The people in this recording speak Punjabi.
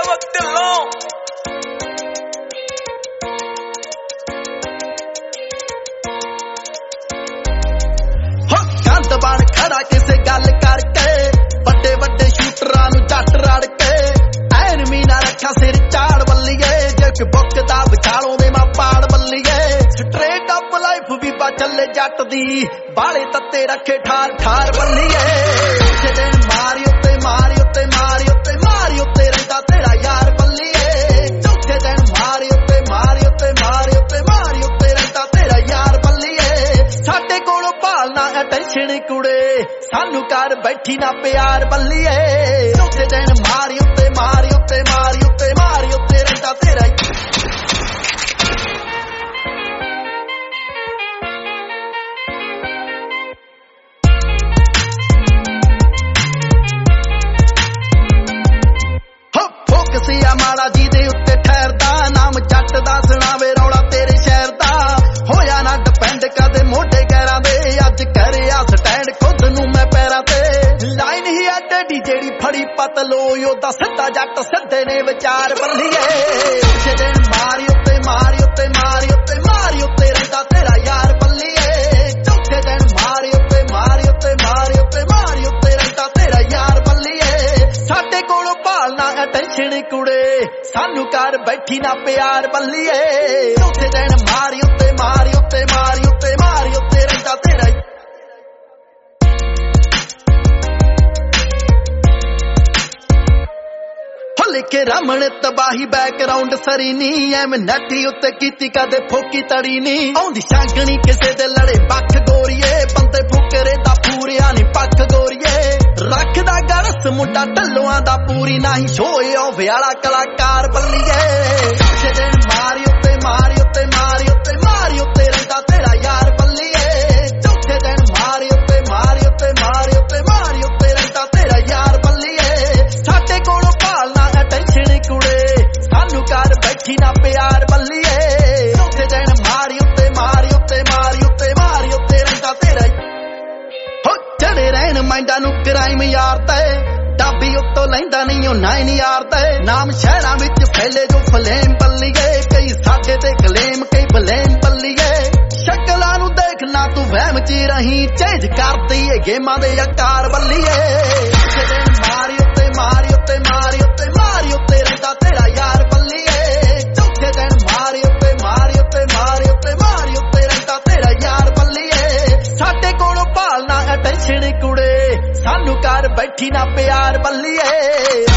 ਸੇਵਕ ਢਿੱਲੋਂ ਕੰਧ ਬਣ ਖੜਾ ਕਿਸੇ ਗੱਲ ਕਰਕੇ ਵੱਡੇ ਵੱਡੇ ਸ਼ੂਟਰਾਂ ਨੂੰ ਜੱਟ ਰੜ ਕੇ ਐਨਮੀ ਨਾ ਰੱਖਾ ਸਿਰ ਝਾੜ ਬੱਲੀਏ ਜੇ ਬੁੱਕ ਦਾ ਵਿਚਾਲੋਂ ਦੇ ਮਾਂ ਪਾੜ ਬੱਲੀਏ ਸਟ੍ਰੇਟ ਅਪ ਲਾਈਫ ਵੀ ਬਾ ਚੱਲੇ ਜੱਟ ਦੀ ਬਾਲੇ ਤੱਤੇ ਰੱਖੇ ਠਾਰ ਠਾਰ ਬੱਲੀਏ ਕਿਸੇ ਦਿਨ ਮਾਰੀ ਉੱਤੇ ਮਾਰੀ ਉੱਤੇ ਮਾਰੀ ਉੱਤੇ ਮਾਰੀ ਉੱਤੇ ਰਹਿੰਦਾ ਤੇਰਾ ਯਾਰ ਬੱਲੀਏ ਚੌਥੇ ਦਿਨ ਮਾਰੀ ਉੱਤੇ ਮਾਰੀ ਉੱਤੇ ਮਾਰੀ ਉੱਤੇ ਮਾਰੀ ਉੱਤੇ ਰਹਿੰਦਾ ਤੇਰਾ ਯਾਰ ਬੱਲੀਏ ਸਾਡੇ ਕੋਲੋਂ ਭਾਲਣਾ ਅਟੈਂਸ਼ਨ ਕੁੜੇ ਸਾਨੂੰ ਕਰ ਬੈਠੀ ਨਾ ਪਿਆਰ ਬੱਲੀਏ ਚੌਥੇ ਦਿਨ ਮਾਰੀ ਉੱਤੇ ਮਾਰੀ ਉੱਤੇ ਮਾਰੀ ਉੱਤੇ ਮਾਰੀ ਉੱਤੇ ਰਹਿੰਦਾ ਤੇਰਾ ਫੋਕਸਿਆ ਮਾੜਾ ਜੀ ਦੇ ਉੱਤੇ ਠਹਿਰਦਾ ਨਾਮ ਜੱਟ ਦਾ ਸੁਣਾਵੇ ਰੌਲਾ ਤੇਰੇ ਸ਼ਹਿਰ ਦਾ ਹੋਇਆ ਨਾ ਡਿਪੈਂਡ ਕਦੇ ਮੋਢੇ ਗੈਰਾਂ ਦੇ ਅੱਜ ਕਰਿਆ ਸਟੈਂਡ ਖੁਦ ਨੂੰ ਮੈਂ ਪੈਰਾਂ ਤੇ ਲਾਈਨ ਹੀ ਆ ਟੇਢੀ ਜਿਹੜੀ ਫੜੀ ਪਤਲੋ ਉਹਦਾ ਸਿੱਧਾ ਜੱਟ ਸਿੱਧੇ ਨੇ ਵਿਚਾਰ ਬੱਲੀਏ ਕਿਸੇ ਦਿਨ ਮਾਰੀ ਉੱਤੇ ਮਾਰੀ ਉੱਤੇ ਮਾਰੀ ਉੱਤੇ ਮਾਰੀ ਉੱਤੇ ਰਹਿੰਦਾ ਤੇਰਾ ਯਾਰ ਬੱਲੀਏ ਚੌਥੇ ਦਿਨ ਮਾਰੀ ਉੱਤੇ ਮਾਰੀ ਉੱਤੇ ਮਾਰੀ ਉੱਤੇ ਮਾਰੀ ਉੱਤੇ ਰਹਿੰਦਾ ਤੇਰਾ ਯਾਰ ਬੱਲੀਏ ਸਾਡੇ ਕੋਲੋਂ ਭਾਲਣਾ ਅਟੈਂਸ਼ਨ ਕੁੜੇ ਸਾਨੂੰ ਕਰ ਬੈਠੀ ਨਾ ਪਿਆਰ ਬੱਲੀਏ ਚੌਥੇ ਦਿਨ ਮਾਰੀ ਉੱਤੇ ਮਾਰੀ ਉੱਤੇ ਮਾਰੀ ਉੱਤੇ ਮਾਰੀ ਉੱਤੇ ਰਹਿੰਦਾ ਤੇਰਾ ਲਿਖੇ ਰਮਣ ਤਬਾਹੀ ਬੈਕਗਰਾਉਂਡ ਸਰੀ ਨੀ ਐਵੇਂ ਨੱਟੀ ਉੱਤੇ ਕੀਤੀ ਕਦੇ ਫੋਕੀ ਤੜੀ ਨੀ ਆਉਂਦੀ ਸ਼ਾਂਗਣੀ ਕਿਸੇ ਦੇ ਲੜੇ ਪੱਖ ਗੋਰੀਏ ਬੰਦੇ ਫੁਕਰੇ ਦਾ ਪੂਰਿਆ ਨੀ ਪੱਖ ਗੋਰੀਏ ਰੱਖਦਾ ਗਰਸ ਮੁੰਡਾ ਢੱਲੋਆਂ ਦਾ ਪੂਰੀ ਨਹੀਂ ਸ਼ੋਏ ਉਹ ਵਿਆਲਾ ਕਲਾਕਾਰ ਬੱਲੀਏ ਕਿਸੇ ਦਿਨ ਮਾਰੀ ਉੱਤੇ ਮਾਰੀ ਉੱਤੇ ਮਾਰੀ ਉੱਤੇ ਮਾਰੀ ਉੱਤੇ ਰਹਿੰਦਾ ਤੇਰਾ ਯਾਰ ਬੱਲੀਏ ਚੌਥੇ ਦਿਨ ਮਾਰੀ ਉੱਤੇ ਮਾਰੀ ਉੱਤੇ ਮਾਰੀ ਉੱਤੇ ਮਾਰੀ ਉੱਤੇ ਰਹਿੰਦਾ ਤੇਰਾ ਯਾਰ ਬੱਲੀਏ ਸਾਡੇ ਕੋਲੋਂ ਭਾਲਣਾ ਅਟੈਂਸ਼ਨ ਕੁੜੇ ਸਾਨੂੰ ਕਰ ਬੈਠੀ ਨਾ ਪਿਆਰ ਬੱਲੀਏ ਚੌਥੇ ਦਿਨ ਮਾਰੀ ਉੱਤੇ ਮਾਰੀ ਉੱਤੇ ਮਾਰੀ ਉੱਤੇ ਮਾਰੀ ਉੱਤੇ ਰਹਿੰਦਾ ਤੇਰਾ ਹੋ ਚੜੇ ਰਹਿਣ ਮਾਈਂਡਾਂ ਨੂੰ ਕ੍ਰਾਈਮ ਯਾਰ ਤੇ ਡਾਬੀ ਉੱਤੋਂ ਲੈਂਦਾ ਨਹੀਂ ਉਹ 9 ਯਾਰ ਤੇ ਨਾਮ ਸ਼ਹਿਰਾਂ ਵਿੱਚ ਫੈਲੇ ਜੋ ਫਲੇਮ ਬੱਲੀਏ ਕਈ ਸਾਡੇ ਤੇ ਕਲੇਮ ਕਈ ਬਲੇਮ ਬੱਲੀਏ ਸ਼ਕਲਾਂ ਨੂੰ ਦੇਖ ਨਾ ਤੂੰ ਵਹਿਮ ਚ ਰਹੀ ਚੇਂਜ ਕਰਦੀ ਏ ਗੇਮਾਂ ਦੇ ਆਕਾਰ ਬੱਲੀਏ ਕਿਸੇ ਦਿਨ ਮਾਰੀ ਉੱਤੇ ਮਾਰੀ ਉੱਤੇ ਮਾਰੀ ਉੱਤੇ ਮਾਰੀ ਉੱਤੇ ਰਹਿੰਦਾ ਤੇਰਾ ਯਾਰ ਬੱਲੀਏ ਚੌਥੇ ਦਿਨ ਮਾਰੀ ਉੱਤੇ ਮਾਰੀ ਉੱਤੇ ਮਾਰੀ ਉੱਤੇ ਮਾਰੀ ਉੱਤੇ ਰਹਿੰਦਾ ਤੇਰਾ ਯਾਰ ਬੱਲੀਏ ਸਾਡੇ ਕੋਲੋਂ ਭਾਲਣਾ ਅਟੈਂਸ਼ਨ ਕੁੜੇ ਸਾਨੂੰ ਕਰ ਬੈਠੀ ਨਾ ਪਿਆਰ ਬੱਲੀਏ